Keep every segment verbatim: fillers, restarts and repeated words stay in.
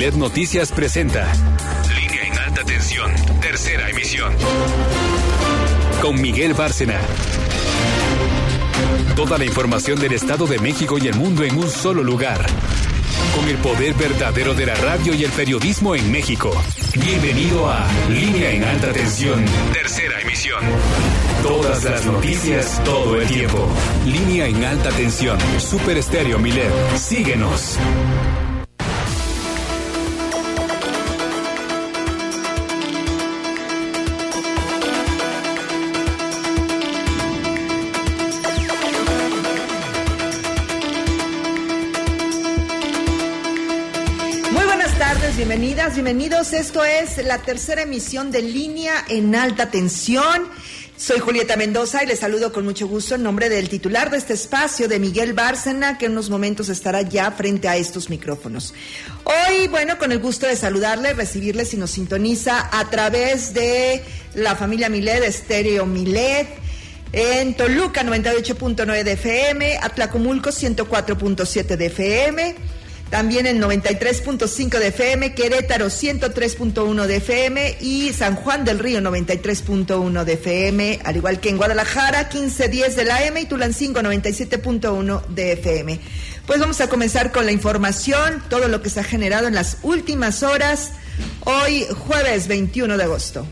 Milet Noticias presenta Línea en Alta Tensión, tercera emisión. Con Miguel Bárcena. Toda la información del Estado de México y el mundo en un solo lugar. Con el poder verdadero de la radio y el periodismo en México. Bienvenido a Línea en Alta Tensión, tercera emisión. Todas las noticias, todo el tiempo. Línea en Alta Tensión, Super Estéreo Milet. Síguenos. Bienvenidas, bienvenidos. Esto es la tercera emisión de Línea en Alta Tensión. Soy Julieta Mendoza y les saludo con mucho gusto en nombre del titular de este espacio, de Miguel Bárcena, que en unos momentos estará ya frente a estos micrófonos. Hoy, bueno, con el gusto de saludarle, recibirle si nos sintoniza a través de la familia Milet, Estéreo Milet, en Toluca noventa y ocho punto nueve de F M, Atlacomulco ciento cuatro punto siete de F M, también en noventa y tres punto cinco de F M, Querétaro ciento tres punto uno de F M y San Juan del Río noventa y tres punto uno de F M, al igual que en Guadalajara quince diez de la M y Tulancingo noventa y siete punto uno de F M. Pues vamos a comenzar con la información, todo lo que se ha generado en las últimas horas, hoy jueves veintiuno de agosto.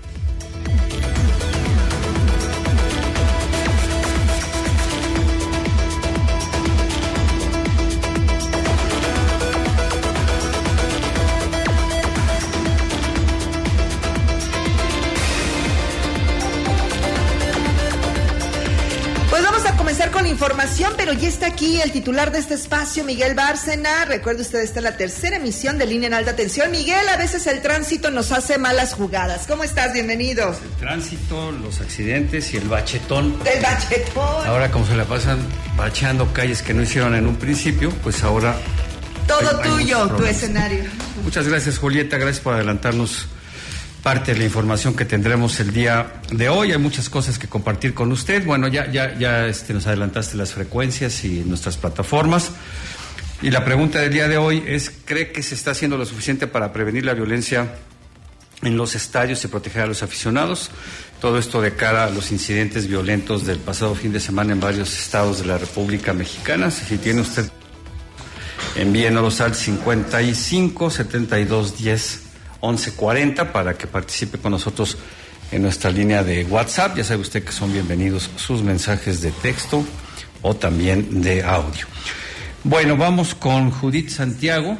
Con información, pero ya está aquí el titular de este espacio, Miguel Bárcena. Recuerde usted, esta es la tercera emisión de Línea en Alta Tensión. Miguel, a veces el tránsito nos hace malas jugadas. ¿Cómo estás? Bienvenido. El tránsito, los accidentes y el bachetón. El bachetón. Ahora, como se la pasan bacheando calles que no hicieron en un principio, pues ahora... Todo hay, tuyo, hay tu escenario. Muchas gracias, Julieta. Gracias por adelantarnos parte de la información que tendremos el día de hoy. Hay muchas cosas que compartir con usted. Bueno, ya ya ya este, nos adelantaste las frecuencias y nuestras plataformas. Y la pregunta del día de hoy es, ¿cree que se está haciendo lo suficiente para prevenir la violencia en los estadios y proteger a los aficionados? Todo esto de cara a los incidentes violentos del pasado fin de semana en varios estados de la República Mexicana. Si tiene usted, envíenos al cincuenta y cinco, setenta y dos, diez, once cuarenta para que participe con nosotros en nuestra línea de WhatsApp. Ya sabe usted que son bienvenidos sus mensajes de texto o también de audio. Bueno, vamos con Judith Santiago.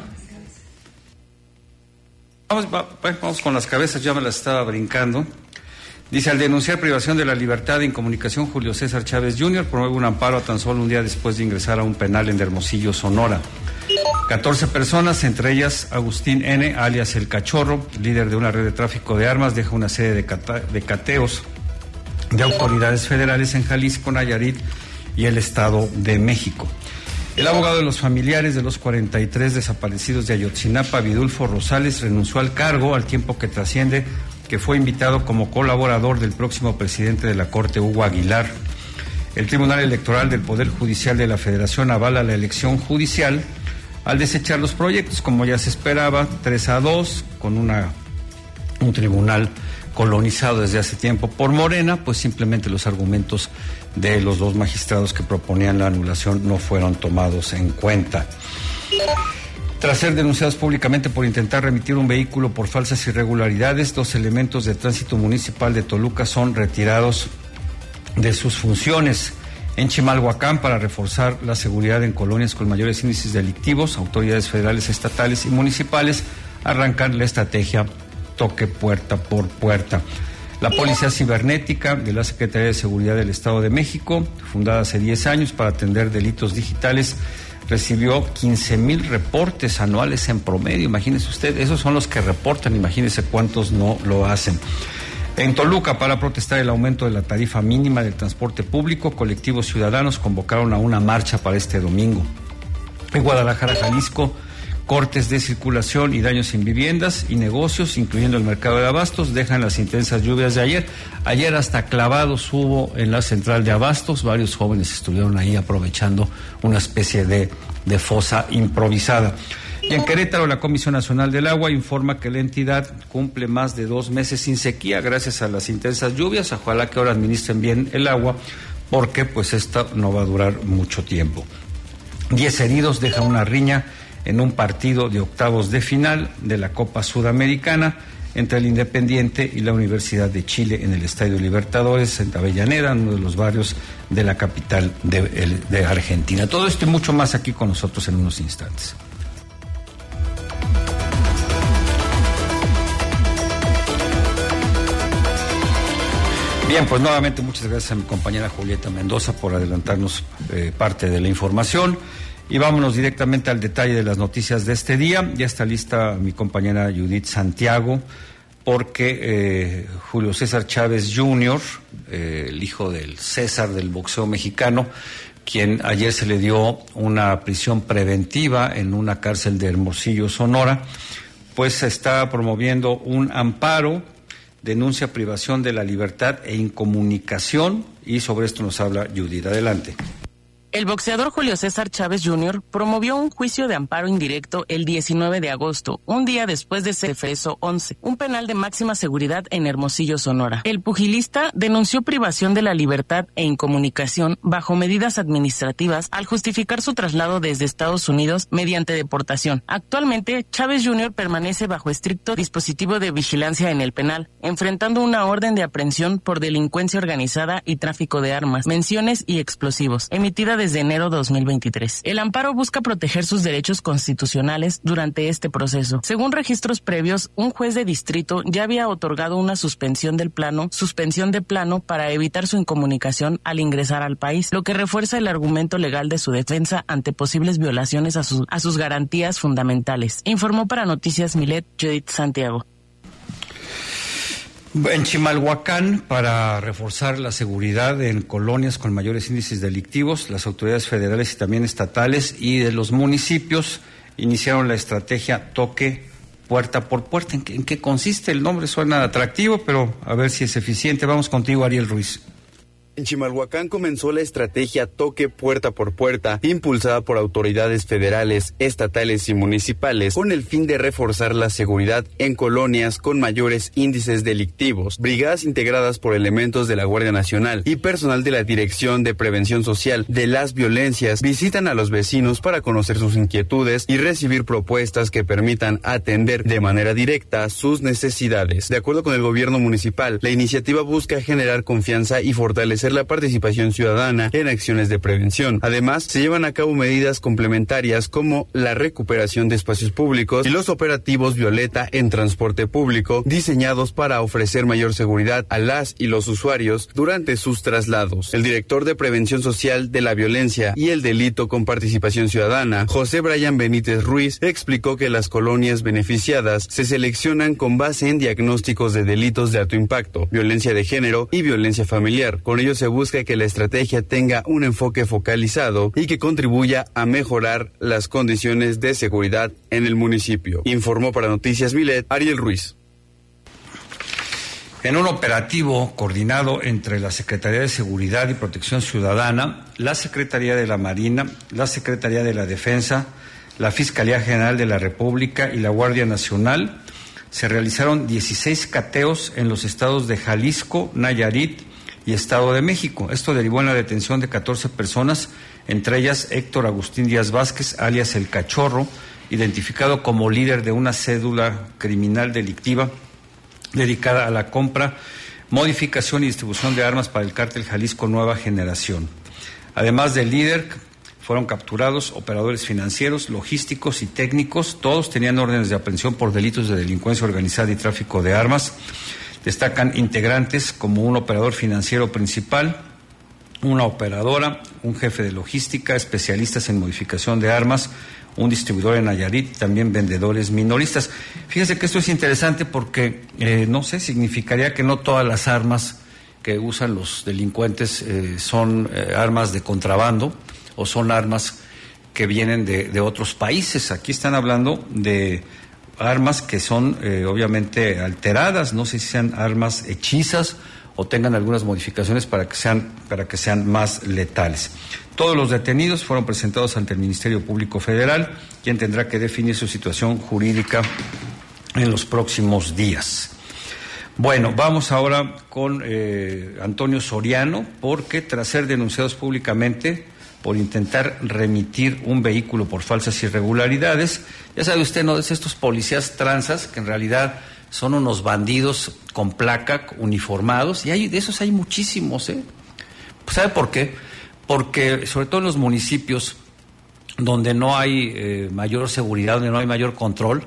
Vamos, va, vamos con las cabezas, ya me las estaba brincando. Dice, al denunciar privación de la libertad en comunicación, Julio César Chávez junior promueve un amparo a tan solo un día después de ingresar a un penal en Hermosillo, Sonora. catorce personas, entre ellas Agustín N., alias El Cachorro, líder de una red de tráfico de armas, deja una serie de, cata- de cateos de autoridades federales en Jalisco, Nayarit y el Estado de México. El abogado de los familiares de los cuarenta y tres desaparecidos de Ayotzinapa, Vidulfo Rosales, renunció al cargo al tiempo que trasciende que fue invitado como colaborador del próximo presidente de la Corte, Hugo Aguilar. El Tribunal Electoral del Poder Judicial de la Federación avala la elección judicial al desechar los proyectos, como ya se esperaba, tres a dos, con una un tribunal colonizado desde hace tiempo por Morena, pues simplemente los argumentos de los dos magistrados que proponían la anulación no fueron tomados en cuenta. Tras ser denunciados públicamente por intentar remitir un vehículo por falsas irregularidades, dos elementos de tránsito municipal de Toluca son retirados de sus funciones. En Chimalhuacán, para reforzar la seguridad en colonias con mayores índices delictivos, autoridades federales, estatales y municipales arrancan la estrategia toque puerta por puerta. La Policía Cibernética de la Secretaría de Seguridad del Estado de México, fundada hace diez años para atender delitos digitales, recibió quince mil reportes anuales en promedio. Imagínese usted, esos son los que reportan, imagínese cuántos no lo hacen. En Toluca, para protestar el aumento de la tarifa mínima del transporte público, colectivos ciudadanos convocaron a una marcha para este domingo. En Guadalajara, Jalisco, cortes de circulación y daños en viviendas y negocios, incluyendo el mercado de abastos, dejan las intensas lluvias de ayer. Ayer hasta clavados hubo en la central de abastos, varios jóvenes estuvieron ahí aprovechando una especie de, de fosa improvisada. Y en Querétaro, la Comisión Nacional del Agua informa que la entidad cumple más de dos meses sin sequía gracias a las intensas lluvias. Ojalá que ahora administren bien el agua, porque pues esta no va a durar mucho tiempo. Diez heridos deja una riña en un partido de octavos de final de la Copa Sudamericana entre el Independiente y la Universidad de Chile en el Estadio Libertadores, en Avellaneda, uno de los barrios de la capital de, de Argentina. Todo esto y mucho más aquí con nosotros en unos instantes. Bien, pues nuevamente muchas gracias a mi compañera Julieta Mendoza por adelantarnos eh, parte de la información. Y vámonos directamente al detalle de las noticias de este día. Ya está lista mi compañera Judith Santiago, porque eh, Julio César Chávez junior, eh, el hijo del César del boxeo mexicano, quien ayer se le dio una prisión preventiva en una cárcel de Hermosillo, Sonora, pues está promoviendo un amparo, denuncia privación de la libertad e incomunicación, y sobre esto nos habla Judith. Adelante. El boxeador Julio César Chávez junior promovió un juicio de amparo indirecto el diecinueve de agosto, un día después de ser Freso once, un penal de máxima seguridad en Hermosillo, Sonora. El pugilista denunció privación de la libertad e incomunicación bajo medidas administrativas al justificar su traslado desde Estados Unidos mediante deportación. Actualmente, Chávez junior permanece bajo estricto dispositivo de vigilancia en el penal, enfrentando una orden de aprehensión por delincuencia organizada y tráfico de armas, menciones y explosivos, emitida desde enero dos mil veintitrés. El amparo busca proteger sus derechos constitucionales durante este proceso. Según registros previos, un juez de distrito ya había otorgado una suspensión del plano, suspensión de plano para evitar su incomunicación al ingresar al país, lo que refuerza el argumento legal de su defensa ante posibles violaciones a, su, a sus garantías fundamentales. Informó para Noticias Milet, Judith Santiago. En Chimalhuacán, para reforzar la seguridad en colonias con mayores índices delictivos, las autoridades federales y también estatales y de los municipios iniciaron la estrategia Toque Puerta por Puerta. ¿En qué, en qué consiste? El nombre suena atractivo, pero a ver si es eficiente. Vamos contigo, Ariel Ruiz. En Chimalhuacán comenzó la estrategia Toque Puerta por Puerta, impulsada por autoridades federales, estatales y municipales, con el fin de reforzar la seguridad en colonias con mayores índices delictivos. Brigadas integradas por elementos de la Guardia Nacional y personal de la Dirección de Prevención Social de las Violencias visitan a los vecinos para conocer sus inquietudes y recibir propuestas que permitan atender de manera directa sus necesidades. De acuerdo con el gobierno municipal, la iniciativa busca generar confianza y fortalecer la participación ciudadana en acciones de prevención. Además, se llevan a cabo medidas complementarias como la recuperación de espacios públicos y los operativos Violeta en transporte público, diseñados para ofrecer mayor seguridad a las y los usuarios durante sus traslados. El director de Prevención Social de la Violencia y el Delito con Participación Ciudadana, José Brian Benítez Ruiz, explicó que las colonias beneficiadas se seleccionan con base en diagnósticos de delitos de alto impacto, violencia de género y violencia familiar. Con ello se busca que la estrategia tenga un enfoque focalizado y que contribuya a mejorar las condiciones de seguridad en el municipio. Informó para Noticias Milet, Ariel Ruiz. En un operativo coordinado entre la Secretaría de Seguridad y Protección Ciudadana, la Secretaría de la Marina, la Secretaría de la Defensa, la Fiscalía General de la República y la Guardia Nacional, se realizaron dieciséis cateos en los estados de Jalisco, Nayarit y Estado de México. Esto derivó en la detención de catorce personas, entre ellas Héctor Agustín Díaz Vázquez, alias El Cachorro, identificado como líder de una cédula criminal delictiva dedicada a la compra, modificación y distribución de armas para el cártel Jalisco Nueva Generación. Además del líder, fueron capturados operadores financieros, logísticos y técnicos. Todos tenían órdenes de aprehensión por delitos de delincuencia organizada y tráfico de armas. Destacan integrantes como un operador financiero principal, una operadora, un jefe de logística, especialistas en modificación de armas, un distribuidor en Nayarit, también vendedores minoristas. Fíjense que esto es interesante porque, eh, no sé, significaría que no todas las armas que usan los delincuentes eh, son eh, armas de contrabando o son armas que vienen de, de otros países. Aquí están hablando de armas que son eh, obviamente alteradas, no sé si sean armas hechizas o tengan algunas modificaciones para que sean, para que sean más letales. Todos los detenidos fueron presentados ante el Ministerio Público Federal, quien tendrá que definir su situación jurídica en los próximos días. Bueno, vamos ahora con eh, Antonio Soriano, porque tras ser denunciados públicamente por intentar remitir un vehículo por falsas irregularidades, ya sabe usted, ¿no?, es estos policías tranzas que en realidad son unos bandidos con placa, uniformados, y hay, de esos hay muchísimos, ¿eh? ¿Sabe por qué? Porque sobre todo en los municipios donde no hay eh, mayor seguridad, donde no hay mayor control,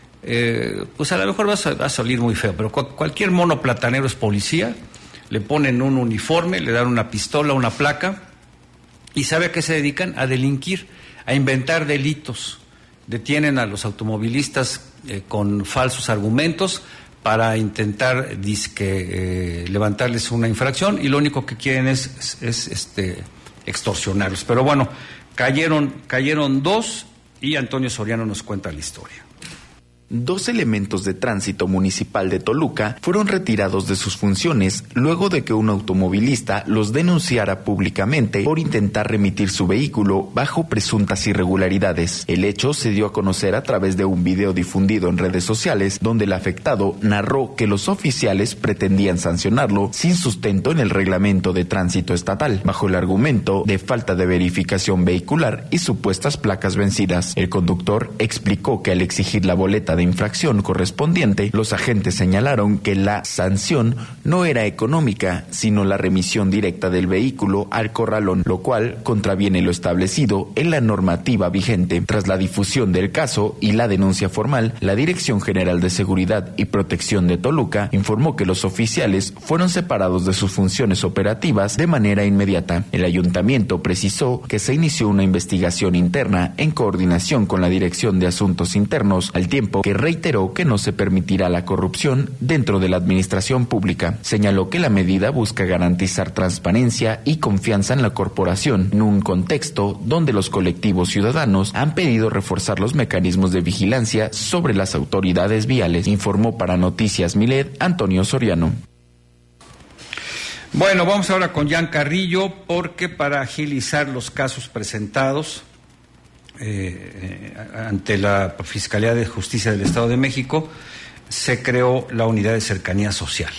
eh, pues a lo mejor va a, va a salir muy feo, pero cu- cualquier mono platanero es policía, le ponen un uniforme, le dan una pistola, una placa, y ¿sabe a qué se dedican? A delinquir, a inventar delitos. Detienen a los automovilistas eh, con falsos argumentos para intentar disque, eh, levantarles una infracción, y lo único que quieren es, es, es este, extorsionarlos. Pero bueno, cayeron, cayeron dos, y Antonio Soriano nos cuenta la historia. Dos elementos de tránsito municipal de Toluca fueron retirados de sus funciones luego de que un automovilista los denunciara públicamente por intentar remitir su vehículo bajo presuntas irregularidades. El hecho se dio a conocer a través de un video difundido en redes sociales, donde el afectado narró que los oficiales pretendían sancionarlo sin sustento en el reglamento de tránsito estatal, bajo el argumento de falta de verificación vehicular y supuestas placas vencidas. El conductor explicó que al exigir la boleta de infracción correspondiente, los agentes señalaron que la sanción no era económica, sino la remisión directa del vehículo al corralón, lo cual contraviene lo establecido en la normativa vigente. Tras la difusión del caso y la denuncia formal, la Dirección General de Seguridad y Protección de Toluca informó que los oficiales fueron separados de sus funciones operativas de manera inmediata. El ayuntamiento precisó que se inició una investigación interna en coordinación con la Dirección de Asuntos Internos, al tiempo que reiteró que no se permitirá la corrupción dentro de la administración pública. Señaló que la medida busca garantizar transparencia y confianza en la corporación, en un contexto donde los colectivos ciudadanos han pedido reforzar los mecanismos de vigilancia sobre las autoridades viales, informó para Noticias Milet Antonio Soriano. Bueno, vamos ahora con Jan Carrillo, porque para agilizar los casos presentados Eh, ante la Fiscalía de Justicia del Estado de México, se creó la Unidad de Cercanía Social.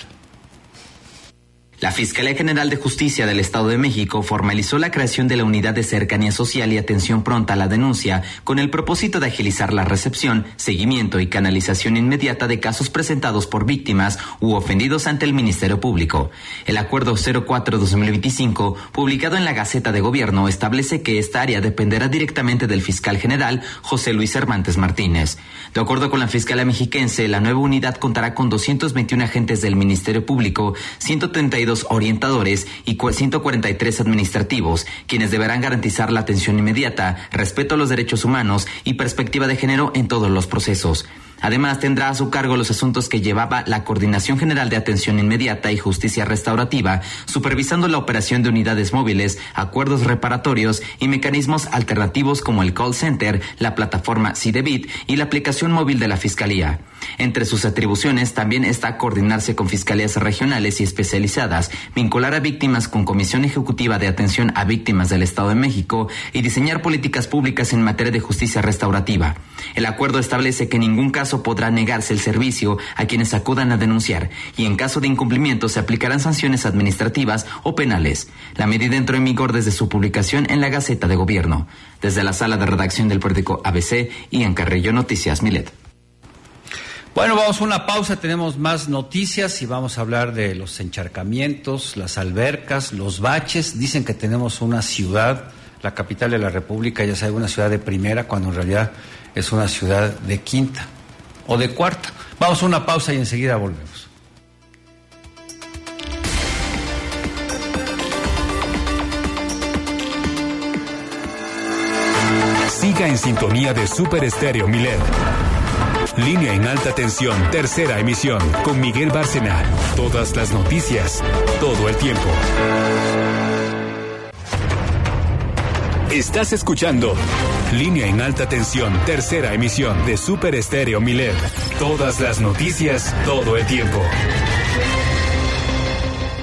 La Fiscalía General de Justicia del Estado de México formalizó la creación de la Unidad de Cercanía Social y Atención Pronta a la Denuncia, con el propósito de agilizar la recepción, seguimiento y canalización inmediata de casos presentados por víctimas u ofendidos ante el Ministerio Público. El Acuerdo cero cuatro guión dos mil veinticinco, publicado en la Gaceta de Gobierno, establece que esta área dependerá directamente del fiscal general José Luis Cervantes Martínez. De acuerdo con la Fiscalía Mexiquense, la nueva unidad contará con doscientos veintiún agentes del Ministerio Público, ciento treinta y dos orientadores y ciento cuarenta y tres administrativos, quienes deberán garantizar la atención inmediata, respeto a los derechos humanos y perspectiva de género en todos los procesos. Además, tendrá a su cargo los asuntos que llevaba la Coordinación General de Atención Inmediata y Justicia Restaurativa, supervisando la operación de unidades móviles, acuerdos reparatorios y mecanismos alternativos como el call center, la plataforma CIDEBIT y la aplicación móvil de la Fiscalía. Entre sus atribuciones también está coordinarse con fiscalías regionales y especializadas, vincular a víctimas con Comisión Ejecutiva de Atención a Víctimas del Estado de México y diseñar políticas públicas en materia de justicia restaurativa. El acuerdo establece que en ningún caso podrá negarse el servicio a quienes acudan a denunciar, y en caso de incumplimiento se aplicarán sanciones administrativas o penales. La medida entró en vigor desde su publicación en la Gaceta de Gobierno. Desde la sala de redacción del periódico A B C, Ian Carrillo, Noticias Milet. Bueno, vamos a una pausa, tenemos más noticias y vamos a hablar de los encharcamientos, las albercas, los baches. Dicen que tenemos una ciudad, la capital de la República, ya sabe, una ciudad de primera, cuando en realidad es una ciudad de quinta o de cuarta. Vamos a una pausa y enseguida volvemos. Siga en sintonía de Super Estéreo Milet. Línea en alta tensión, tercera emisión, con Miguel Bárcena. Todas las noticias, todo el tiempo. Estás escuchando Línea en alta tensión, tercera emisión de Super Estéreo Milet. Todas las noticias, todo el tiempo.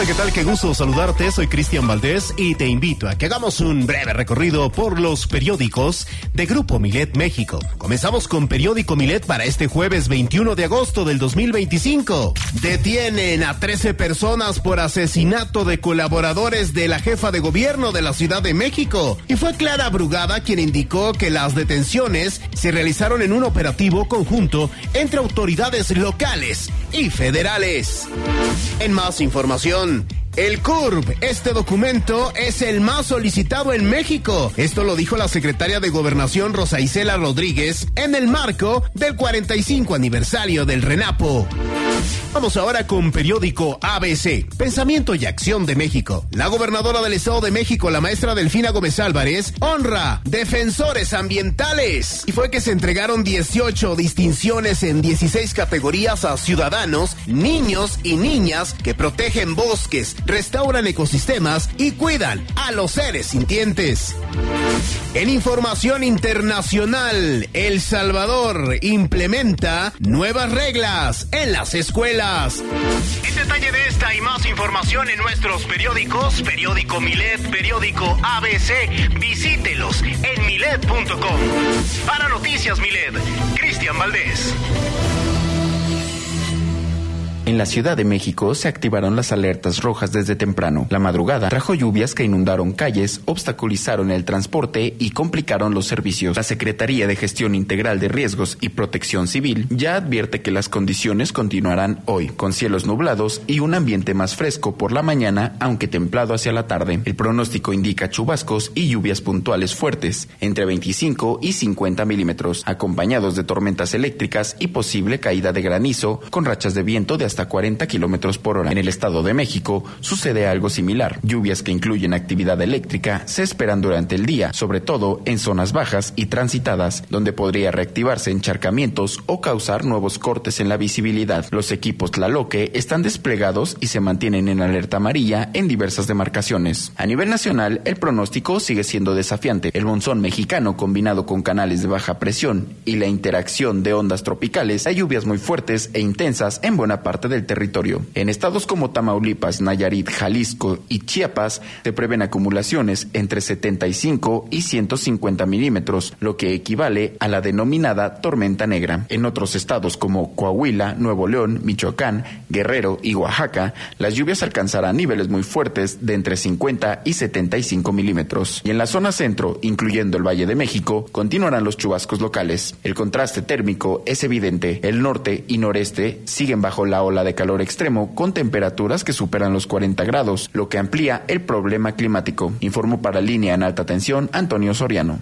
¿qué tal? Qué gusto saludarte. Soy Cristian Valdés y te invito a que hagamos un breve recorrido por los periódicos de Grupo Milet México. Comenzamos con Periódico Milet para este jueves veintiuno de agosto del dos mil veinticinco. Detienen a trece personas por asesinato de colaboradores de la jefa de gobierno de la Ciudad de México. Y fue Clara Brugada quien indicó que las detenciones se realizaron en un operativo conjunto entre autoridades locales y federales. En más información, el C U R B, este documento es el más solicitado en México. Esto lo dijo la secretaria de Gobernación Rosa Isela Rodríguez en el marco del cuarenta y cinco aniversario del RENAPO. Vamos ahora con Periódico A B C, Pensamiento y Acción de México. La gobernadora del Estado de México, la maestra Delfina Gómez Álvarez, honra defensores ambientales. Y fue que se entregaron dieciocho distinciones en dieciséis categorías a ciudadanos, niños y niñas que protegen bosques, restauran ecosistemas y cuidan a los seres sintientes. En información internacional, El Salvador implementa nuevas reglas en las escuelas. En detalle de esta y más información en nuestros periódicos, Periódico Milet, Periódico A B C, visítelos en milet punto com. Para Noticias Milet, Cristian Valdés. En la Ciudad de México se activaron las alertas rojas desde temprano. La madrugada trajo lluvias que inundaron calles, obstaculizaron el transporte y complicaron los servicios. La Secretaría de Gestión Integral de Riesgos y Protección Civil ya advierte que las condiciones continuarán hoy, con cielos nublados y un ambiente más fresco por la mañana, aunque templado hacia la tarde. El pronóstico indica chubascos y lluvias puntuales fuertes, entre veinticinco y cincuenta milímetros, acompañados de tormentas eléctricas y posible caída de granizo, con rachas de viento de hasta cuarenta kilómetros por hora. En el Estado de México sucede algo similar. Lluvias que incluyen actividad eléctrica se esperan durante el día, sobre todo en zonas bajas y transitadas, donde podría reactivarse encharcamientos o causar nuevos cortes en la visibilidad. Los equipos Tlaloque están desplegados y se mantienen en alerta amarilla en diversas demarcaciones. A nivel nacional, el pronóstico sigue siendo desafiante. El monzón mexicano, combinado con canales de baja presión y la interacción de ondas tropicales, hay lluvias muy fuertes e intensas en buena parte del territorio. En estados como Tamaulipas, Nayarit, Jalisco y Chiapas se prevén acumulaciones entre setenta y cinco y ciento cincuenta milímetros, lo que equivale a la denominada tormenta negra. En otros estados como Coahuila, Nuevo León, Michoacán, Guerrero y Oaxaca, las lluvias alcanzarán niveles muy fuertes de entre cincuenta y setenta y cinco milímetros. Y en la zona centro, incluyendo el Valle de México, continuarán los chubascos locales. El contraste térmico es evidente. El norte y noreste siguen bajo la ola de calor extremo con temperaturas que superan los cuarenta grados, lo que amplía el problema climático. Informó para Línea en Alta Tensión Antonio Soriano.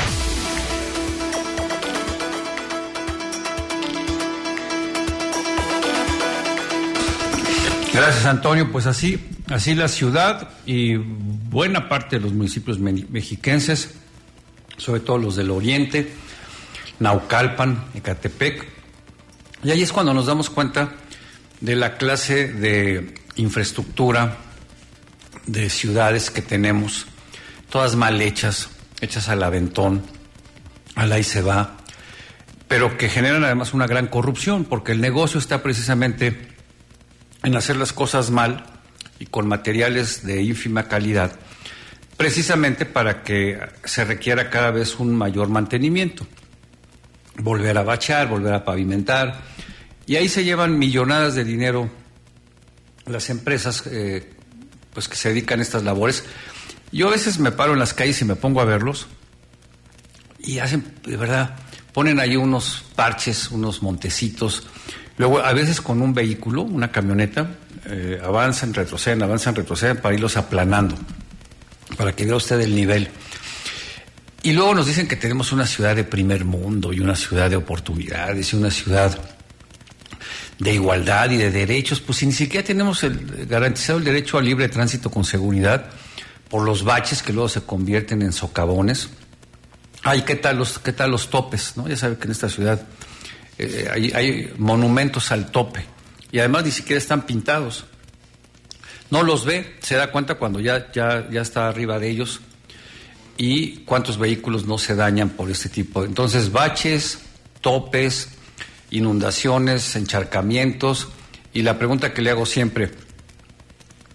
Gracias, Antonio. Pues así, así la ciudad y buena parte de los municipios me- mexiquenses, sobre todo los del oriente, Naucalpan, Ecatepec, y ahí es cuando nos damos cuenta de la clase de infraestructura de ciudades que tenemos, todas mal hechas, hechas al aventón, al ahí se va, pero que generan además una gran corrupción, porque el negocio está precisamente en hacer las cosas mal y con materiales de ínfima calidad, precisamente para que se requiera cada vez un mayor mantenimiento, volver a bachar, volver a pavimentar. Y ahí se llevan millonadas de dinero las empresas eh, pues que se dedican a estas labores. Yo a veces me paro en las calles y me pongo a verlos y hacen, de verdad, ponen ahí unos parches, unos montecitos. Luego, a veces con un vehículo, una camioneta, eh, avanzan, retroceden, avanzan, retroceden para irlos aplanando, para que vea usted el nivel. Y luego nos dicen que tenemos una ciudad de primer mundo y una ciudad de oportunidades y una ciudad de igualdad y de derechos, pues si ni siquiera tenemos el, garantizado el derecho al libre tránsito con seguridad por los baches que luego se convierten en socavones. Ay, ¿qué tal los, qué tal los topes? ¿No? Ya sabe que en esta ciudad eh, hay, hay monumentos al tope y además ni siquiera están pintados. No los ve, se da cuenta cuando ya, ya, ya está arriba de ellos y cuántos vehículos no se dañan por este tipo. Entonces, baches, topes, inundaciones, encharcamientos, y la pregunta que le hago siempre,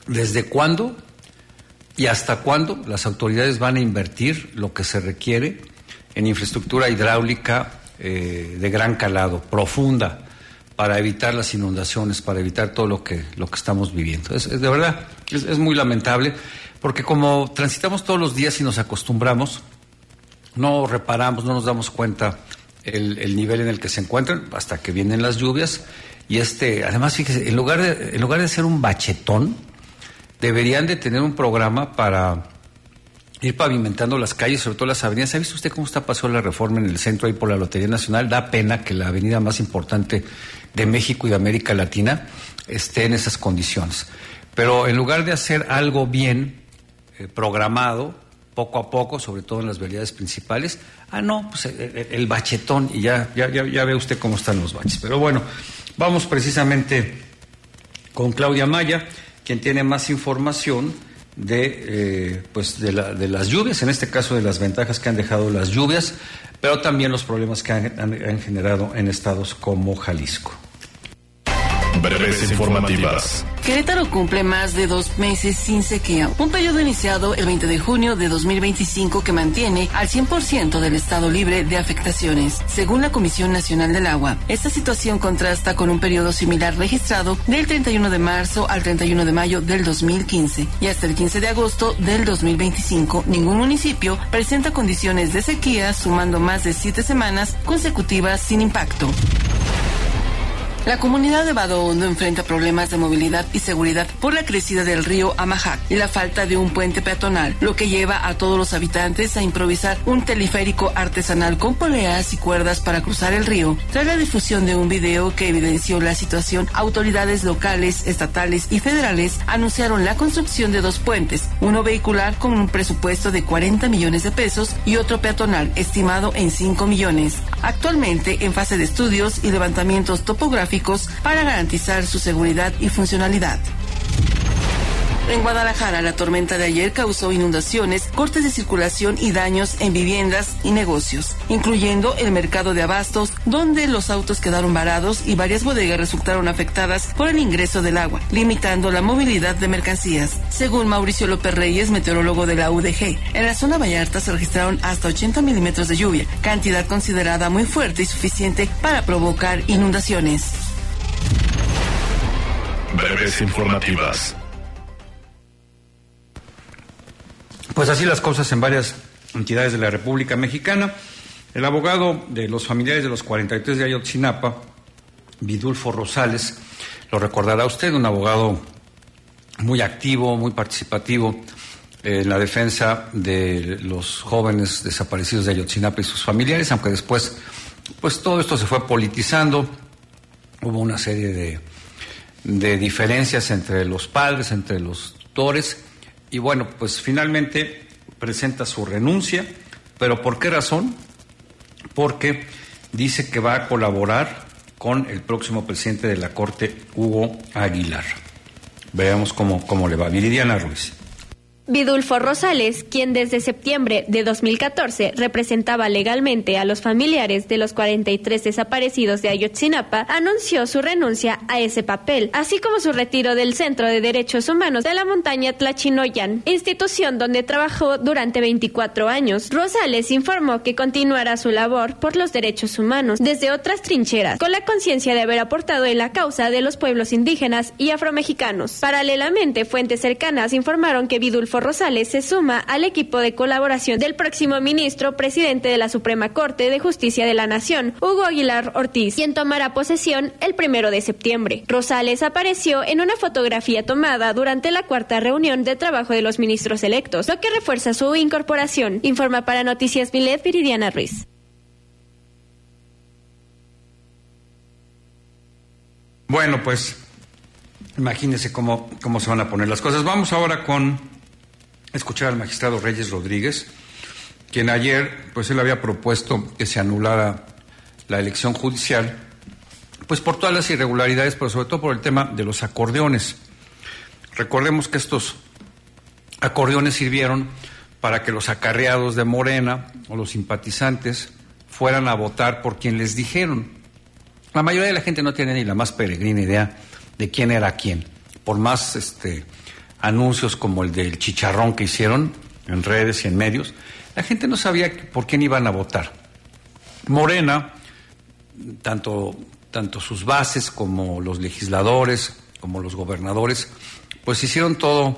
¿desde cuándo y hasta cuándo las autoridades van a invertir lo que se requiere en infraestructura hidráulica eh, de gran calado, profunda, para evitar las inundaciones, para evitar todo lo que, lo que estamos viviendo? Es, es de verdad, es, es muy lamentable, porque como transitamos todos los días y nos acostumbramos, no reparamos, no nos damos cuenta el, el nivel en el que se encuentran hasta que vienen las lluvias. Y este, además, fíjese, en lugar de, en lugar de ser un bachetón, deberían de tener un programa para ir pavimentando las calles, sobre todo las avenidas. ¿Ha visto usted cómo está pasando la Reforma en el centro ahí por la Lotería Nacional? Da pena que la avenida más importante de México y de América Latina esté en esas condiciones. Pero en lugar de hacer algo bien eh, programado, poco a poco, sobre todo en las vialidades principales, ah, no, pues el, el bachetón, y ya, ya, ya, ya ve usted cómo están los baches. Pero bueno, vamos precisamente con Claudia Maya, quien tiene más información de, eh, pues de, la, de las lluvias, en este caso de las ventajas que han dejado las lluvias, pero también los problemas que han, han, han generado en estados como Jalisco. Breves informativas. Querétaro cumple más de dos meses sin sequía, un periodo iniciado el veinte de junio de dos mil veinticinco que mantiene al cien por ciento del estado libre de afectaciones, según la Comisión Nacional del Agua. Esta situación contrasta con un periodo similar registrado del treinta y uno de marzo al treinta y uno de mayo del dos mil quince y hasta el quince de agosto del dos mil veinticinco. Ningún municipio presenta condiciones de sequía, sumando más de siete semanas consecutivas sin impacto. La comunidad de Vado Hondo enfrenta problemas de movilidad y seguridad por la crecida del río Amajac y la falta de un puente peatonal, lo que lleva a todos los habitantes a improvisar un teleférico artesanal con poleas y cuerdas para cruzar el río. Tras la difusión de un video que evidenció la situación, autoridades locales, estatales y federales anunciaron la construcción de dos puentes, uno vehicular con un presupuesto de cuarenta millones de pesos y otro peatonal estimado en cinco millones. Actualmente en fase de estudios y levantamientos topográficos para garantizar su seguridad y funcionalidad. En Guadalajara, la tormenta de ayer causó inundaciones, cortes de circulación y daños en viviendas y negocios, incluyendo el mercado de abastos, donde los autos quedaron varados y varias bodegas resultaron afectadas por el ingreso del agua, limitando la movilidad de mercancías. Según Mauricio López Reyes, meteorólogo de la U D G, en la zona Vallarta se registraron hasta ochenta milímetros de lluvia, cantidad considerada muy fuerte y suficiente para provocar inundaciones. Breves informativas. Pues así las cosas en varias entidades de la República Mexicana. El abogado de los familiares de los cuarenta y tres de Ayotzinapa, Vidulfo Rosales, lo recordará usted, un abogado muy activo, muy participativo en la defensa de los jóvenes desaparecidos de Ayotzinapa y sus familiares, aunque después, pues todo esto se fue politizando, hubo una serie de, de diferencias entre los padres, entre los tutores. Y bueno, pues finalmente presenta su renuncia, pero ¿por qué razón? Porque dice que va a colaborar con el próximo presidente de la Corte, Hugo Aguilar. Veamos cómo, cómo le va. Viridiana Ruiz. Vidulfo Rosales, quien desde septiembre de dos mil catorce representaba legalmente a los familiares de los cuarenta y tres desaparecidos de Ayotzinapa, anunció su renuncia a ese papel, así como su retiro del Centro de Derechos Humanos de la montaña Tlachinoyan, institución donde trabajó durante veinticuatro años. Rosales informó que continuará su labor por los derechos humanos desde otras trincheras, con la conciencia de haber aportado en la causa de los pueblos indígenas y afromexicanos. Paralelamente, fuentes cercanas informaron que Vidulfo Rosales se suma al equipo de colaboración del próximo ministro presidente de la Suprema Corte de Justicia de la Nación, Hugo Aguilar Ortiz, quien tomará posesión el primero de septiembre. Rosales apareció en una fotografía tomada durante la cuarta reunión de trabajo de los ministros electos, lo que refuerza su incorporación. Informa para Noticias Milet, Viridiana Ruiz. Bueno, pues imagínense cómo, cómo se van a poner las cosas. Vamos ahora con escuchar al magistrado Reyes Rodríguez, quien ayer, pues él había propuesto que se anulara la elección judicial, pues por todas las irregularidades, pero sobre todo por el tema de los acordeones. Recordemos que estos acordeones sirvieron para que los acarreados de Morena o los simpatizantes fueran a votar por quien les dijeron. La mayoría de la gente no tiene ni la más peregrina idea de quién era quién, por más este anuncios como el del chicharrón que hicieron en redes y en medios, la gente no sabía por quién iban a votar. Morena, tanto, tanto sus bases como los legisladores, como los gobernadores, pues hicieron todo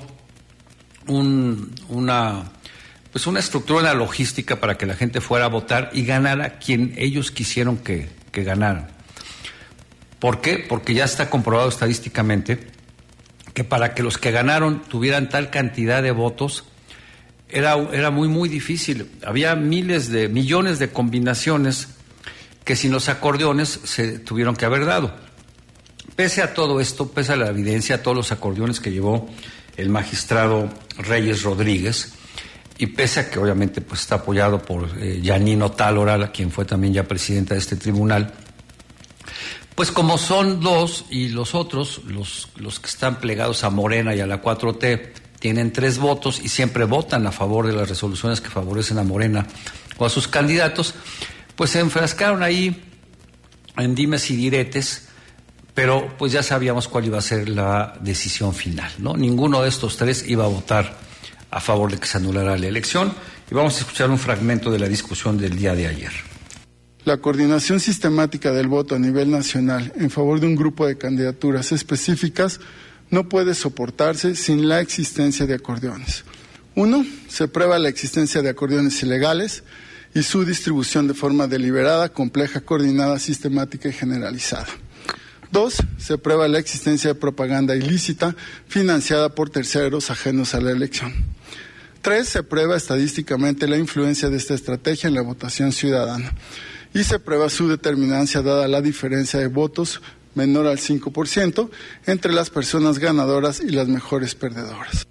un, una, pues una estructura, una logística para que la gente fuera a votar y ganara quien ellos quisieron que, que ganaran. ¿Por qué? Porque ya está comprobado estadísticamente que para que los que ganaron tuvieran tal cantidad de votos, era, era muy, muy difícil. Había miles de, millones de combinaciones que sin los acordeones se tuvieron que haber dado. Pese a todo esto, pese a la evidencia, a todos los acordeones que llevó el magistrado Reyes Rodríguez, y pese a que obviamente pues está apoyado por eh, Yanino Talora, quien fue también ya presidenta de este tribunal, pues como son dos y los otros, los, los que están plegados a Morena y a la cuatro T, tienen tres votos y siempre votan a favor de las resoluciones que favorecen a Morena o a sus candidatos, pues se enfrascaron ahí en dimes y diretes, pero pues ya sabíamos cuál iba a ser la decisión final, ¿no? Ninguno de estos tres iba a votar a favor de que se anulara la elección, y vamos a escuchar un fragmento de la discusión del día de ayer. La coordinación sistemática del voto a nivel nacional en favor de un grupo de candidaturas específicas no puede soportarse sin la existencia de acordeones. Uno, se prueba la existencia de acordeones ilegales y su distribución de forma deliberada, compleja, coordinada, sistemática y generalizada. Dos, se prueba la existencia de propaganda ilícita financiada por terceros ajenos a la elección. Tres, se prueba estadísticamente la influencia de esta estrategia en la votación ciudadana. Y se prueba su determinancia dada la diferencia de votos menor al cinco por ciento entre las personas ganadoras y las mejores perdedoras.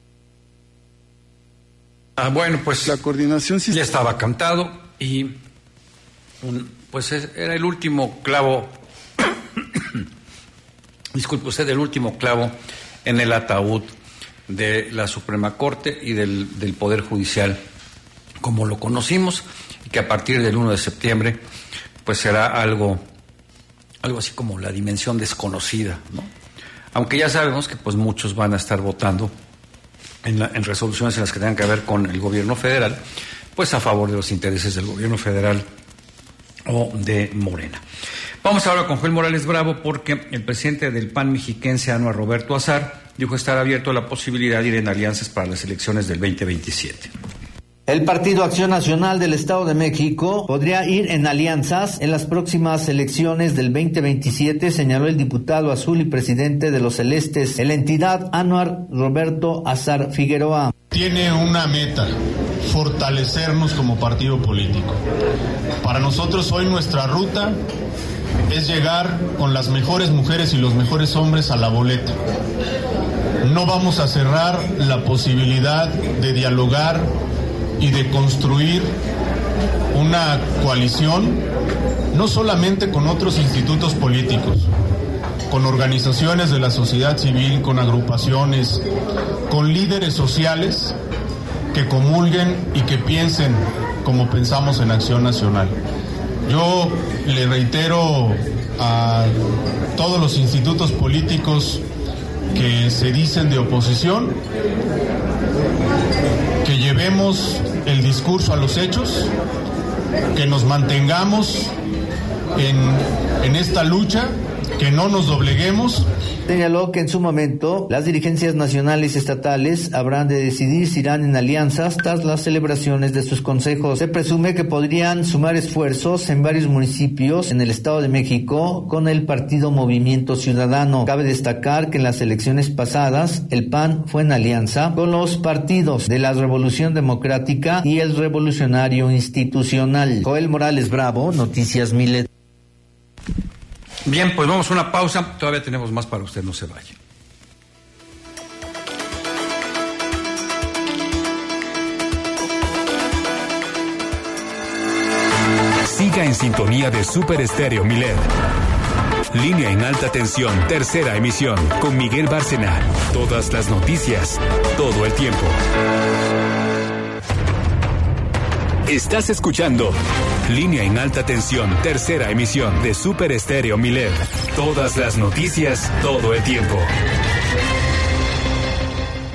Ah, bueno, pues la coordinación ya estaba cantado y un, pues era el último clavo, disculpe usted, el último clavo en el ataúd de la Suprema Corte y del, del Poder Judicial como lo conocimos, y que a partir del uno de septiembre pues será algo algo así como la dimensión desconocida, ¿no? Aunque ya sabemos que pues muchos van a estar votando en, la, en resoluciones en las que tengan que ver con el gobierno federal, pues a favor de los intereses del gobierno federal o de Morena. Vamos ahora con Joel Morales Bravo, porque el presidente del P A N mexiquense, Anuar Roberto Azar, dijo estar abierto a la posibilidad de ir en alianzas para las elecciones del veinte veintisiete. El Partido Acción Nacional del Estado de México podría ir en alianzas en las próximas elecciones del veinte veintisiete, señaló el diputado azul y presidente de los Celestes en la entidad, Anuar Roberto Azar Figueroa. Tiene una meta: fortalecernos como partido político. Para nosotros hoy nuestra ruta es llegar con las mejores mujeres y los mejores hombres a la boleta. No vamos a cerrar la posibilidad de dialogar y de construir una coalición, no solamente con otros institutos políticos, con organizaciones de la sociedad civil, con agrupaciones, con líderes sociales que comulguen y que piensen como pensamos en Acción Nacional. Yo le reitero a todos los institutos políticos que se dicen de oposición que llevemos el discurso a los hechos, que nos mantengamos en, en esta lucha, que no nos dobleguemos. Señaló que en su momento las dirigencias nacionales y estatales habrán de decidir si irán en alianzas tras las celebraciones de sus consejos. Se presume que podrían sumar esfuerzos en varios municipios en el Estado de México con el partido Movimiento Ciudadano. Cabe destacar que en las elecciones pasadas el P A N fue en alianza con los partidos de la Revolución Democrática y el Revolucionario Institucional. Joel Morales Bravo, Noticias Milet. Bien, pues vamos a una pausa. Todavía tenemos más para usted, no se vaya. Siga en sintonía de Super Estéreo Milet. Línea en alta tensión, tercera emisión, con Miguel Bárcena. Todas las noticias, todo el tiempo. Estás escuchando Línea en alta tensión, tercera emisión de Super Estéreo Milet. Todas las noticias, todo el tiempo.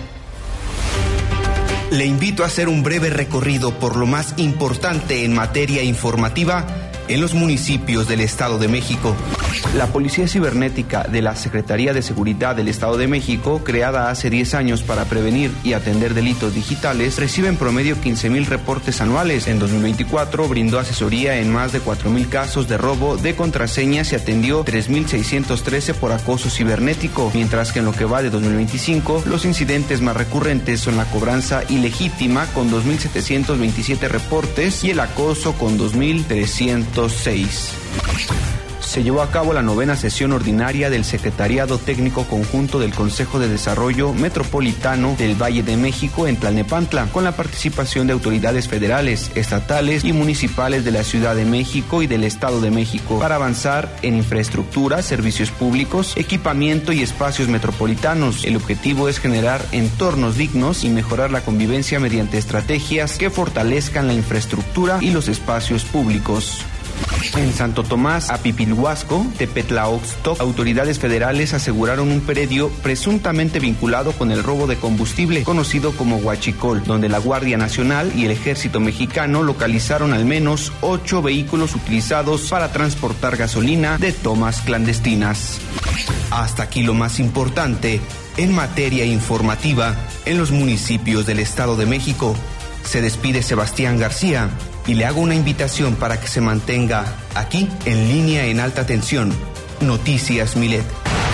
Le invito a hacer un breve recorrido por lo más importante en materia informativa en los municipios del Estado de México. La Policía Cibernética de la Secretaría de Seguridad del Estado de México, creada hace diez años para prevenir y atender delitos digitales, recibe en promedio quince mil reportes anuales. En dos mil veinticuatro brindó asesoría en más de cuatro mil casos de robo de contraseñas y atendió tres mil seiscientos trece por acoso cibernético, mientras que en lo que va de dos mil veinticinco, los incidentes más recurrentes son la cobranza ilegítima con dos mil setecientos veintisiete reportes y el acoso con dos mil trescientos seis. Se llevó a cabo la novena sesión ordinaria del Secretariado Técnico Conjunto del Consejo de Desarrollo Metropolitano del Valle de México en Tlalnepantla, con la participación de autoridades federales, estatales y municipales de la Ciudad de México y del Estado de México, para avanzar en infraestructura, servicios públicos, equipamiento y espacios metropolitanos. El objetivo es generar entornos dignos y mejorar la convivencia mediante estrategias que fortalezcan la infraestructura y los espacios públicos. En Santo Tomás, Apipilhuasco, Tepetlaoxtoc, autoridades federales aseguraron un predio presuntamente vinculado con el robo de combustible, conocido como Huachicol, donde la Guardia Nacional y el Ejército Mexicano localizaron al menos ocho vehículos utilizados para transportar gasolina de tomas clandestinas. Hasta aquí lo más importante en materia informativa en los municipios del Estado de México. Se despide Sebastián García y le hago una invitación para que se mantenga aquí en línea en alta tensión. Noticias Milet.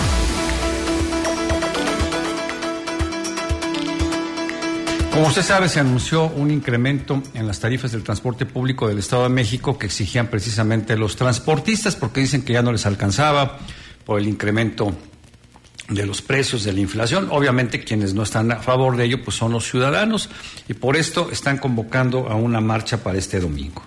Como usted sabe, se anunció un incremento en las tarifas del transporte público del Estado de México que exigían precisamente los transportistas, porque dicen que ya no les alcanzaba por el incremento de los precios, de la inflación. Obviamente quienes no están a favor de ello pues son los ciudadanos, y por esto están convocando a una marcha para este domingo.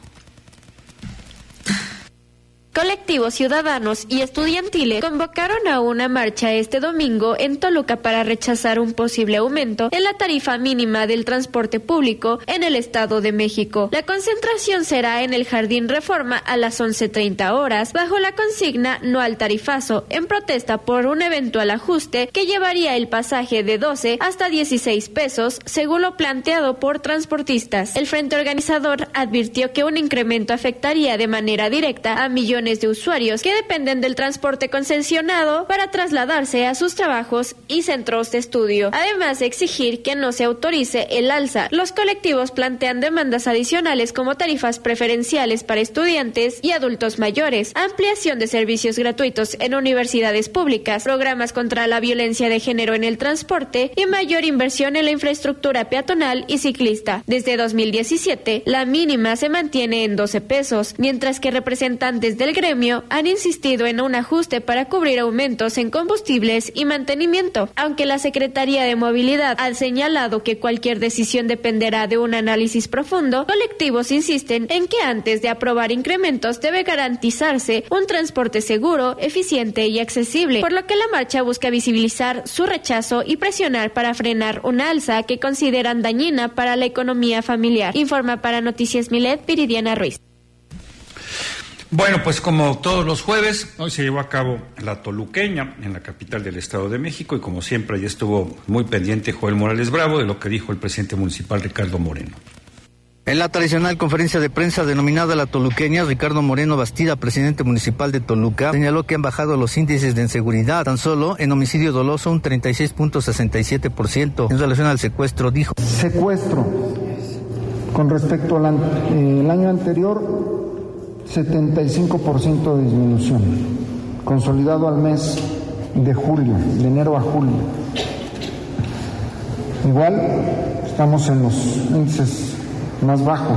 Colectivos ciudadanos y estudiantiles convocaron a una marcha este domingo en Toluca para rechazar un posible aumento en la tarifa mínima del transporte público en el Estado de México. La concentración será en el Jardín Reforma a las once treinta horas, bajo la consigna No al tarifazo, en protesta por un eventual ajuste que llevaría el pasaje de doce hasta dieciséis pesos, según lo planteado por transportistas. El frente organizador advirtió que un incremento afectaría de manera directa a millones de usuarios que dependen del transporte concesionado para trasladarse a sus trabajos y centros de estudio. Además de exigir que no se autorice el alza, los colectivos plantean demandas adicionales como tarifas preferenciales para estudiantes y adultos mayores, ampliación de servicios gratuitos en universidades públicas, programas contra la violencia de género en el transporte y mayor inversión en la infraestructura peatonal y ciclista. Desde dos mil diecisiete, la mínima se mantiene en doce pesos, mientras que representantes del gremio han insistido en un ajuste para cubrir aumentos en combustibles y mantenimiento. Aunque la Secretaría de Movilidad ha señalado que cualquier decisión dependerá de un análisis profundo, colectivos insisten en que antes de aprobar incrementos debe garantizarse un transporte seguro, eficiente y accesible, por lo que la marcha busca visibilizar su rechazo y presionar para frenar una alza que consideran dañina para la economía familiar. Informa para Noticias Milet, Viridiana Ruiz. Bueno, pues como todos los jueves, hoy se llevó a cabo la Toluqueña en la capital del Estado de México, y como siempre ahí estuvo muy pendiente Joel Morales Bravo de lo que dijo el presidente municipal Ricardo Moreno. En la tradicional conferencia de prensa denominada La Toluqueña, Ricardo Moreno Bastida, presidente municipal de Toluca, señaló que han bajado los índices de inseguridad, tan solo en homicidio doloso un treinta y seis punto sesenta y siete por ciento. En relación al secuestro, dijo: Secuestro, con respecto al eh, año anterior, setenta y cinco por ciento de disminución, consolidado al mes de julio, de enero a julio. Igual, estamos en los índices más bajos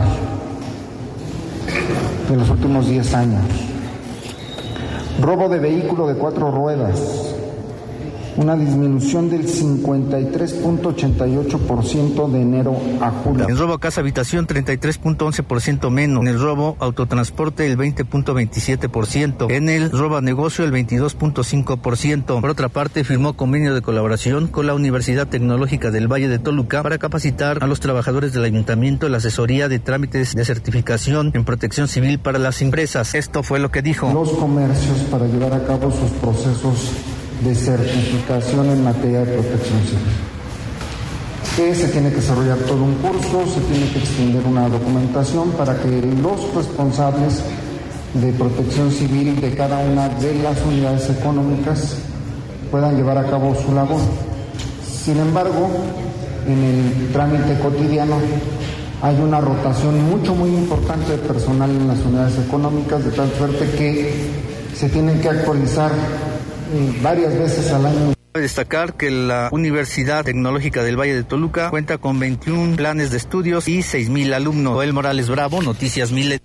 de los últimos diez años. Robo de vehículo de cuatro ruedas, una disminución del cincuenta y tres punto ochenta y ocho por ciento de enero a julio. En robo a casa habitación, treinta y tres punto once por ciento menos. En el robo autotransporte, el veinte punto veintisiete por ciento. En el robo a negocio, el veintidós punto cinco por ciento. Por otra parte, firmó convenio de colaboración con la Universidad Tecnológica del Valle de Toluca para capacitar a los trabajadores del ayuntamiento en la asesoría de trámites de certificación en protección civil para las empresas. Esto fue lo que dijo. Los comercios para llevar a cabo sus procesos de certificación en materia de protección civil. que se tiene que desarrollar todo un curso, se tiene que extender una documentación para que los responsables de protección civil de cada una de las unidades económicas puedan llevar a cabo su labor. Sin embargo, en el trámite cotidiano hay una rotación mucho, muy importante de personal en las unidades económicas, de tal suerte que se tienen que actualizar eh, varias veces al año. Destacar que la Universidad Tecnológica del Valle de Toluca cuenta con veintiún planes de estudios y seis mil alumnos. Joel Morales Bravo, Noticias Milet.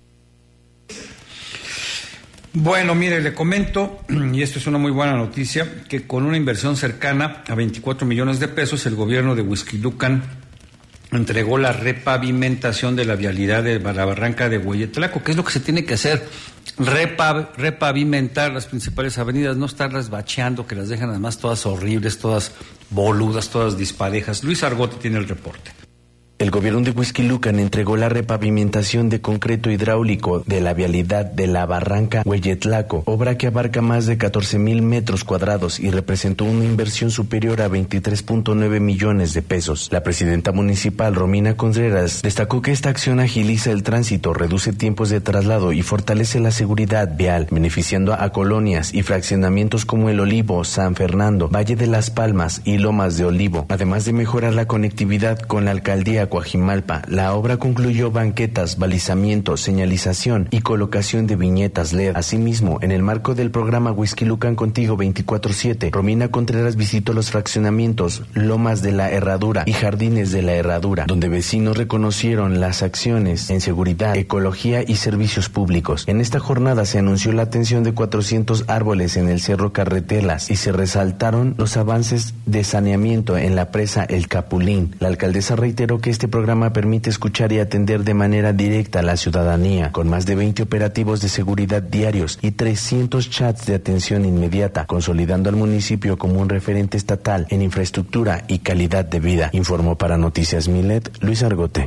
Bueno, mire, le comento, y esto es una muy buena noticia, que con una inversión cercana a veinticuatro millones de pesos, el gobierno de Huixquilucan entregó la repavimentación de la vialidad de la barranca de Hueyetlaco. ¿Qué es lo que se tiene que hacer? Repav, repavimentar las principales avenidas, no estarlas bacheando, que las dejan además todas horribles, todas boludas, todas disparejas. Luis Argote tiene el reporte. El gobierno de Huixquilucan entregó la repavimentación de concreto hidráulico de la vialidad de la barranca Hueyetlaco, obra que abarca más de catorce mil metros cuadrados y representó una inversión superior a veintitrés punto nueve millones de pesos. La presidenta municipal, Romina Contreras, destacó que esta acción agiliza el tránsito, reduce tiempos de traslado y fortalece la seguridad vial, beneficiando a colonias y fraccionamientos como El Olivo, San Fernando, Valle de las Palmas y Lomas de Olivo, además de mejorar la conectividad con la alcaldía Coajimalpa. La obra concluyó banquetas, balizamiento, señalización y colocación de viñetas L E D. Asimismo, en el marco del programa Huixquilucan Contigo veinticuatro siete, Romina Contreras visitó los fraccionamientos Lomas de la Herradura y Jardines de la Herradura, donde vecinos reconocieron las acciones en seguridad, ecología y servicios públicos. En esta jornada se anunció la atención de cuatrocientos árboles en el Cerro Carretelas y se resaltaron los avances de saneamiento en la presa El Capulín. La alcaldesa reiteró que este programa permite escuchar y atender de manera directa a la ciudadanía, con más de veinte operativos de seguridad diarios y trescientos chats de atención inmediata, consolidando al municipio como un referente estatal en infraestructura y calidad de vida, informó para Noticias Milet Luis Argote.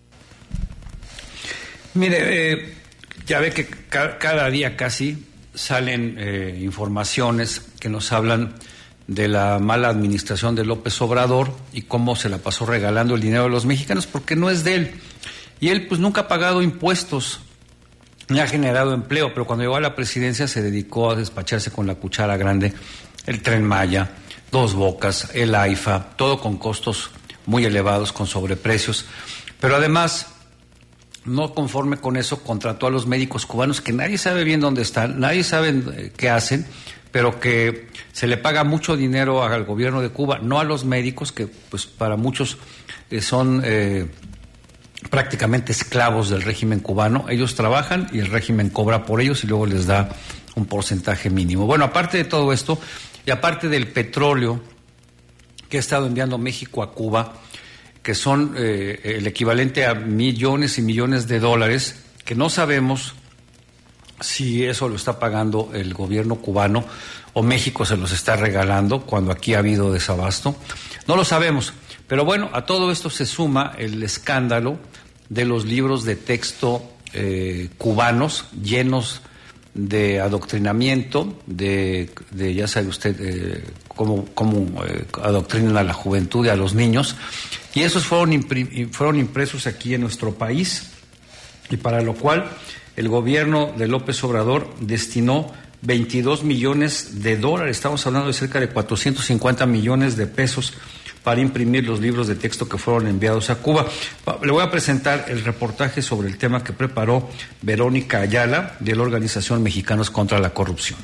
Mire, eh, ya ve que ca- cada día casi salen eh, informaciones que nos hablan de la mala administración de López Obrador y cómo se la pasó regalando el dinero de los mexicanos, porque no es de él. Y él pues nunca ha pagado impuestos, ni ha generado empleo, pero cuando llegó a la presidencia se dedicó a despacharse con la cuchara grande el Tren Maya, Dos Bocas, el AIFA, todo con costos muy elevados, con sobreprecios. Pero además, no conforme con eso, contrató a los médicos cubanos que nadie sabe bien dónde están, nadie sabe qué hacen, pero que se le paga mucho dinero al gobierno de Cuba, no a los médicos, que pues para muchos eh, son eh, prácticamente esclavos del régimen cubano. Ellos trabajan y el régimen cobra por ellos y luego les da un porcentaje mínimo. Bueno, aparte de todo esto, y aparte del petróleo que ha estado enviando México a Cuba, que son eh, el equivalente a millones y millones de dólares, que no sabemos si eso lo está pagando el gobierno cubano o México se los está regalando cuando aquí ha habido desabasto. No lo sabemos, pero bueno, a todo esto se suma el escándalo de los libros de texto eh, cubanos llenos de adoctrinamiento, de, de ya sabe usted, eh, cómo, cómo eh, adoctrinan a la juventud y a los niños, y esos fueron, impri- fueron impresos aquí en nuestro país, y para lo cual el gobierno de López Obrador destinó veintidós millones de dólares, estamos hablando de cerca de cuatrocientos cincuenta millones de pesos para imprimir los libros de texto que fueron enviados a Cuba. Le voy a presentar el reportaje sobre el tema que preparó Verónica Ayala, de la Organización Mexicanos contra la Corrupción.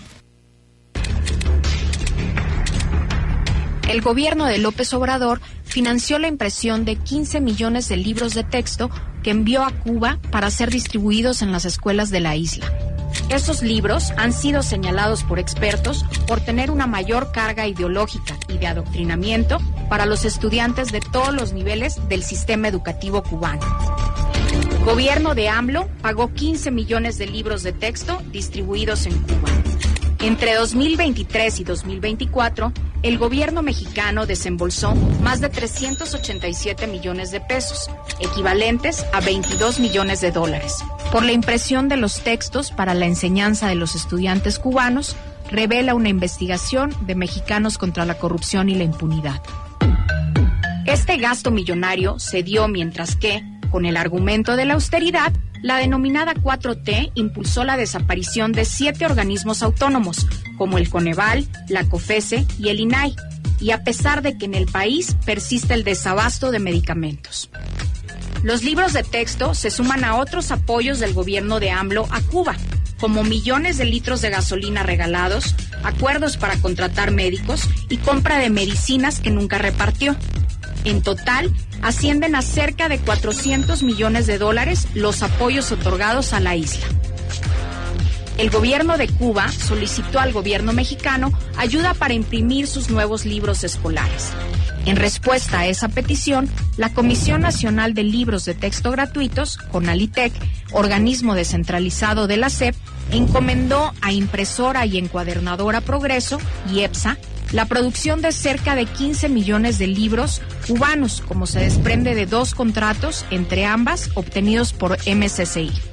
El gobierno de López Obrador financió la impresión de quince millones de libros de texto que envió a Cuba para ser distribuidos en las escuelas de la isla. Estos libros han sido señalados por expertos por tener una mayor carga ideológica y de adoctrinamiento para los estudiantes de todos los niveles del sistema educativo cubano. El gobierno de AMLO pagó quince millones de libros de texto distribuidos en Cuba. Entre dos mil veintitrés y dos mil veinticuatro, el gobierno mexicano desembolsó más de trescientos ochenta y siete millones de pesos, equivalentes a veintidós millones de dólares, por la impresión de los textos para la enseñanza de los estudiantes cubanos, revela una investigación de Mexicanos contra la Corrupción y la Impunidad. Este gasto millonario se dio mientras que, con el argumento de la austeridad, la denominada cuatro T impulsó la desaparición de siete organismos autónomos, como el Coneval, la COFESE y el INAI, y a pesar de que en el país persiste el desabasto de medicamentos. Los libros de texto se suman a otros apoyos del gobierno de AMLO a Cuba, como millones de litros de gasolina regalados, acuerdos para contratar médicos y compra de medicinas que nunca repartió. En total, ascienden a cerca de cuatrocientos millones de dólares los apoyos otorgados a la isla. El gobierno de Cuba solicitó al gobierno mexicano ayuda para imprimir sus nuevos libros escolares. En respuesta a esa petición, la Comisión Nacional de Libros de Texto Gratuitos, CONALITEC, organismo descentralizado de la S E P, encomendó a Impresora y Encuadernadora Progreso, IEPSA, la producción de cerca de quince millones de libros cubanos, como se desprende de dos contratos entre ambas obtenidos por M C C I.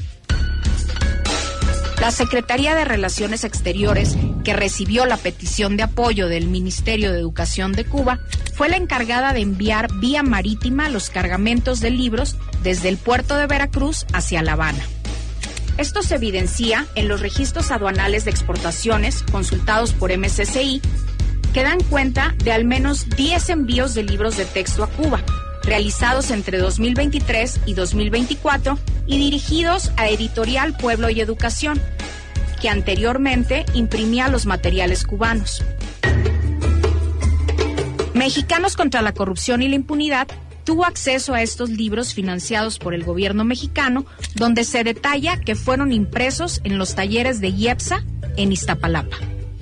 La Secretaría de Relaciones Exteriores, que recibió la petición de apoyo del Ministerio de Educación de Cuba, fue la encargada de enviar vía marítima los cargamentos de libros desde el puerto de Veracruz hacia La Habana. Esto se evidencia en los registros aduanales de exportaciones consultados por M C C I, que dan cuenta de al menos diez envíos de libros de texto a Cuba, realizados entre dos mil veintitrés y dos mil veinticuatro y dirigidos a Editorial Pueblo y Educación, que anteriormente imprimía los materiales cubanos. Mexicanos contra la Corrupción y la Impunidad tuvo acceso a estos libros financiados por el gobierno mexicano, donde se detalla que fueron impresos en los talleres de IEPSA en Iztapalapa.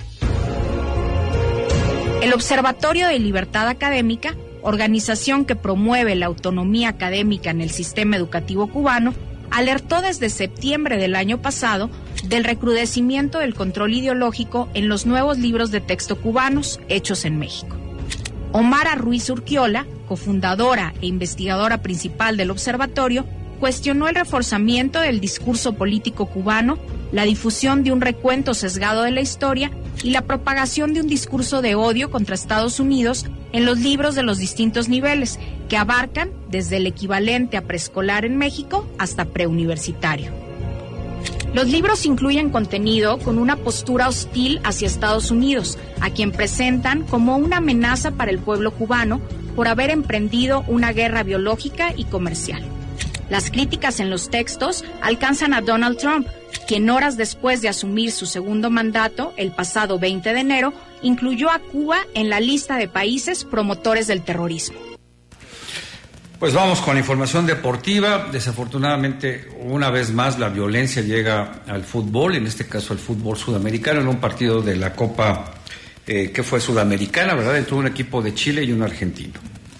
El Observatorio de Libertad Académica, organización que promueve la autonomía académica en el sistema educativo cubano, alertó desde septiembre del año pasado del recrudecimiento del control ideológico en los nuevos libros de texto cubanos hechos en México. Omara Ruiz Urquiola, cofundadora e investigadora principal del observatorio, cuestionó el reforzamiento del discurso político cubano, la difusión de un recuento sesgado de la historia y la propagación de un discurso de odio contra Estados Unidos en los libros de los distintos niveles, que abarcan desde el equivalente a preescolar en México hasta preuniversitario. Los libros incluyen contenido con una postura hostil hacia Estados Unidos, a quien presentan como una amenaza para el pueblo cubano por haber emprendido una guerra biológica y comercial. Las críticas en los textos alcanzan a Donald Trump, quien horas después de asumir su segundo mandato, el pasado veinte de enero, incluyó a Cuba en la lista de países promotores del terrorismo. Pues vamos con la información deportiva. Desafortunadamente, una vez más, la violencia llega al fútbol, en este caso al fútbol sudamericano, en un partido de la Copa eh, que fue sudamericana, ¿verdad? Entre un equipo de Chile y un argentino.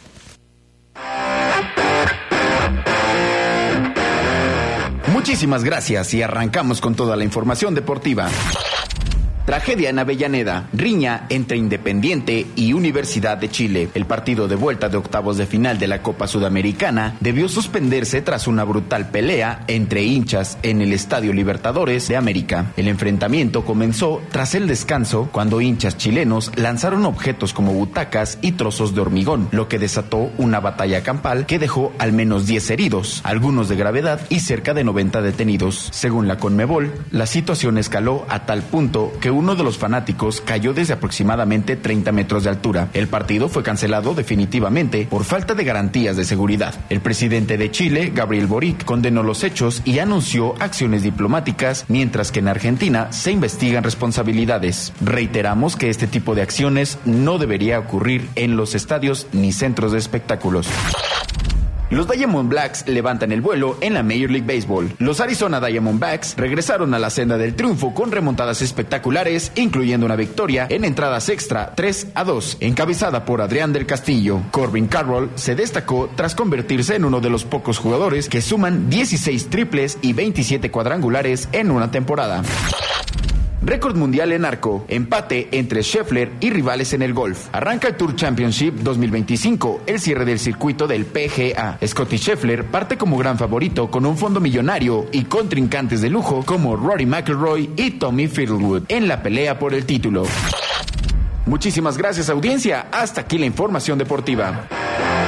Muchísimas gracias y arrancamos con toda la información deportiva. Tragedia en Avellaneda, riña entre Independiente y Universidad de Chile. El partido de vuelta de octavos de final de la Copa Sudamericana debió suspenderse tras una brutal pelea entre hinchas en el Estadio Libertadores de América. El enfrentamiento comenzó tras el descanso, cuando hinchas chilenos lanzaron objetos como butacas y trozos de hormigón, lo que desató una batalla campal que dejó al menos diez heridos, algunos de gravedad y cerca de noventa detenidos. Según la Conmebol, la situación escaló a tal punto que uno de los fanáticos cayó desde aproximadamente treinta metros de altura. El partido fue cancelado definitivamente por falta de garantías de seguridad. El presidente de Chile, Gabriel Boric, condenó los hechos y anunció acciones diplomáticas, mientras que en Argentina se investigan responsabilidades. Reiteramos que este tipo de acciones no debería ocurrir en los estadios ni centros de espectáculos. Los Diamondbacks levantan el vuelo en la Major League Baseball. Los Arizona Diamondbacks regresaron a la senda del triunfo con remontadas espectaculares, incluyendo una victoria en entradas extra tres a dos, encabezada por Adrián del Castillo. Corbin Carroll se destacó tras convertirse en uno de los pocos jugadores que suman dieciséis triples y veintisiete cuadrangulares en una temporada. Récord mundial en arco, empate entre Scheffler y rivales en el golf. Arranca el Tour Championship dos mil veinticinco, el cierre del circuito del P G A. Scottie Scheffler parte como gran favorito con un fondo millonario y contrincantes de lujo como Rory McIlroy y Tommy Fiddlewood en la pelea por el título. Muchísimas gracias, audiencia. Hasta aquí la información deportiva.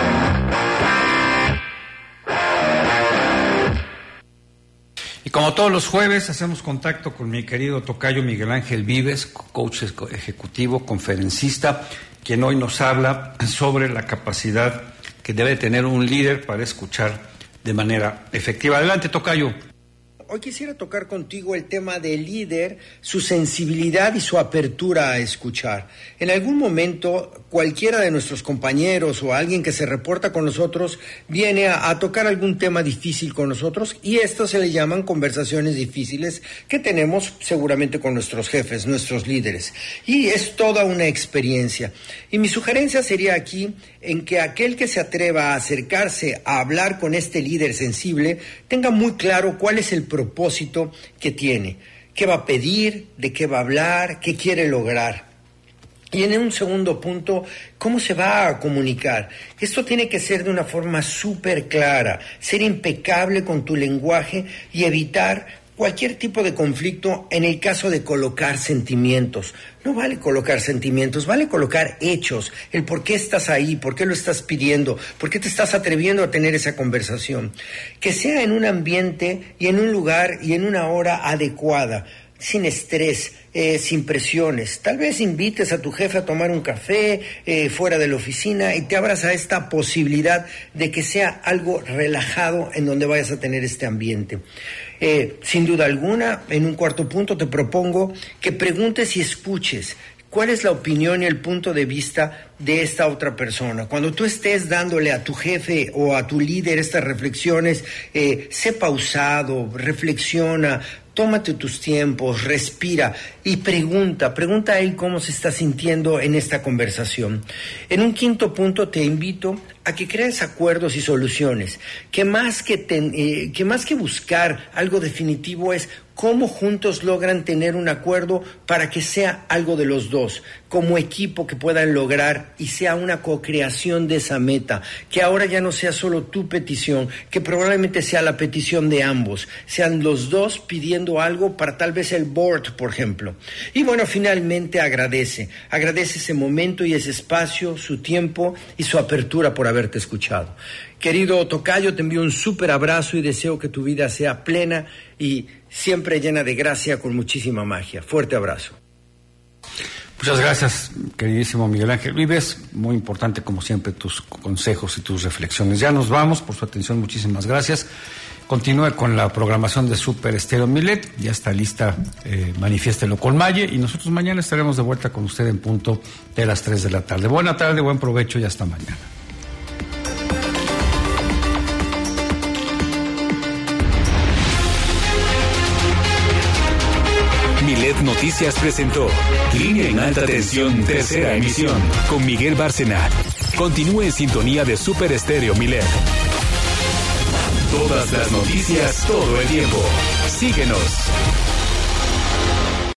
Y como todos los jueves, hacemos contacto con mi querido tocayo Miguel Ángel Vives, coach ejecutivo, conferencista, quien hoy nos habla sobre la capacidad que debe tener un líder para escuchar de manera efectiva. Adelante, tocayo. Hoy quisiera tocar contigo el tema del líder, su sensibilidad y su apertura a escuchar. En algún momento, cualquiera de nuestros compañeros o alguien que se reporta con nosotros viene a, a tocar algún tema difícil con nosotros, y esto se le llaman conversaciones difíciles que tenemos seguramente con nuestros jefes, nuestros líderes. Y es toda una experiencia. Y mi sugerencia sería aquí en que aquel que se atreva a acercarse a hablar con este líder sensible tenga muy claro cuál es el propósito que tiene, qué va a pedir, de qué va a hablar, qué quiere lograr. Y en un segundo punto, ¿cómo se va a comunicar? Esto tiene que ser de una forma súper clara, ser impecable con tu lenguaje y evitar cualquier tipo de conflicto en el caso de colocar sentimientos. No vale colocar sentimientos, vale colocar hechos, el por qué estás ahí, por qué lo estás pidiendo, por qué te estás atreviendo a tener esa conversación. Que sea en un ambiente y en un lugar y en una hora adecuada, sin estrés, eh, sin presiones. Tal vez invites a tu jefe a tomar un café eh, fuera de la oficina y te abras a esta posibilidad de que sea algo relajado en donde vayas a tener este ambiente. Eh, sin duda alguna, en un cuarto punto te propongo que preguntes y escuches cuál es la opinión y el punto de vista de esta otra persona. Cuando tú estés dándole a tu jefe o a tu líder estas reflexiones, eh, sé pausado, reflexiona, tómate tus tiempos, respira y pregunta, pregunta a él cómo se está sintiendo en esta conversación. En un quinto punto te invito a que crees acuerdos y soluciones, que más que, ten, eh, que más que buscar algo definitivo es cómo juntos logran tener un acuerdo para que sea algo de los dos, como equipo que puedan lograr y sea una co-creación de esa meta, que ahora ya no sea solo tu petición, que probablemente sea la petición de ambos, sean los dos pidiendo algo para tal vez el board, por ejemplo. Y bueno, finalmente agradece, agradece ese momento y ese espacio, su tiempo y su apertura por haberte escuchado. Querido tocayo, te envío un súper abrazo y deseo que tu vida sea plena y siempre llena de gracia con muchísima magia. Fuerte abrazo. Muchas gracias, queridísimo Miguel Ángel Vives. Muy importante, como siempre, tus consejos y tus reflexiones. Ya nos vamos, por su atención, muchísimas gracias. Continúe con la programación de Super Estéreo Milet. Ya está lista, eh, Manifiéstelo con Maye. Y nosotros mañana estaremos de vuelta con usted en punto de las tres de la tarde. Buena tarde, buen provecho y hasta mañana. Milet Noticias presentó Línea en Alta Tensión, tercera emisión, con Miguel Bárcena. Continúe en sintonía de Super Estéreo Milet. Todas las noticias, todo el tiempo. Síguenos.